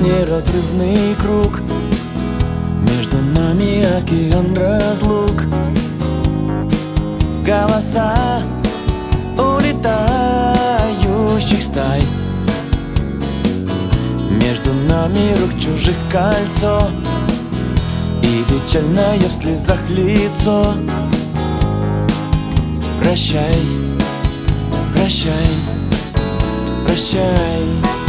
неразрывный круг, между нами океан разлук. Голоса улетающих стай, между нами рук чужих кольцо и печальное в слезах лицо. Прощай, прощай, прощай.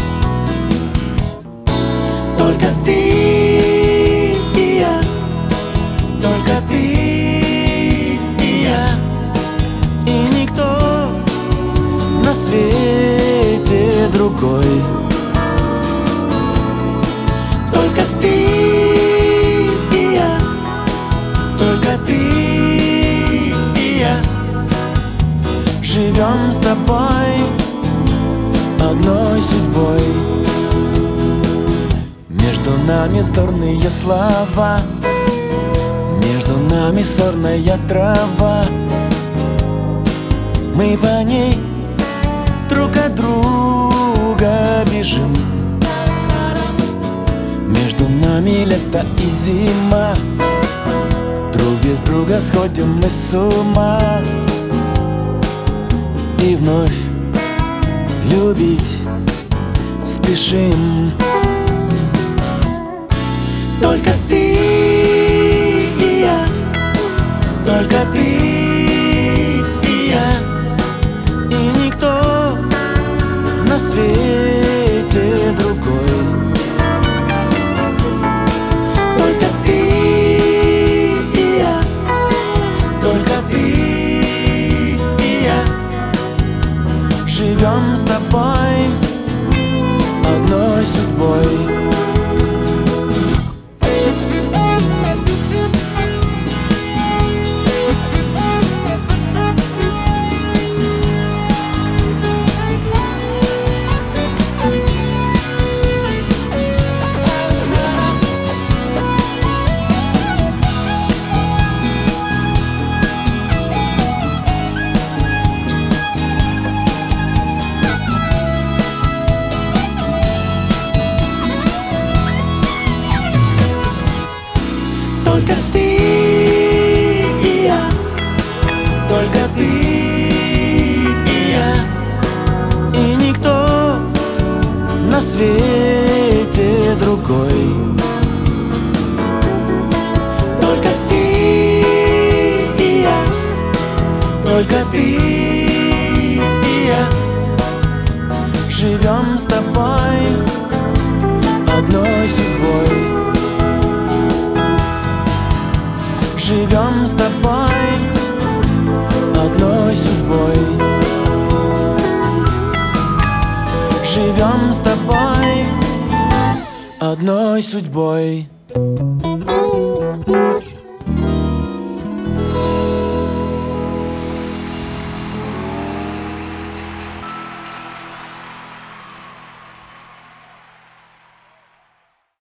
Только ты и я, только ты и я, и никто на свете другой. Только ты и я, только ты и я, живем с тобой одной судьбой. Между нами вздорные слова, между нами сорная трава. Мы по ней друг от друга бежим. Между нами лето и зима, друг без друга сходим мы с ума. И вновь любить спешим. Только ты и я, только ты и я, и никто на свете другой. Только ты и я, только ты и я, живем с тобой одной судьбой. Только ты и я, только ты и я, и никто на свете другой. Только ты и я, только ты и я, живем с тобой одной судьбой. Живем с тобой одной судьбой. Живем с тобой одной судьбой.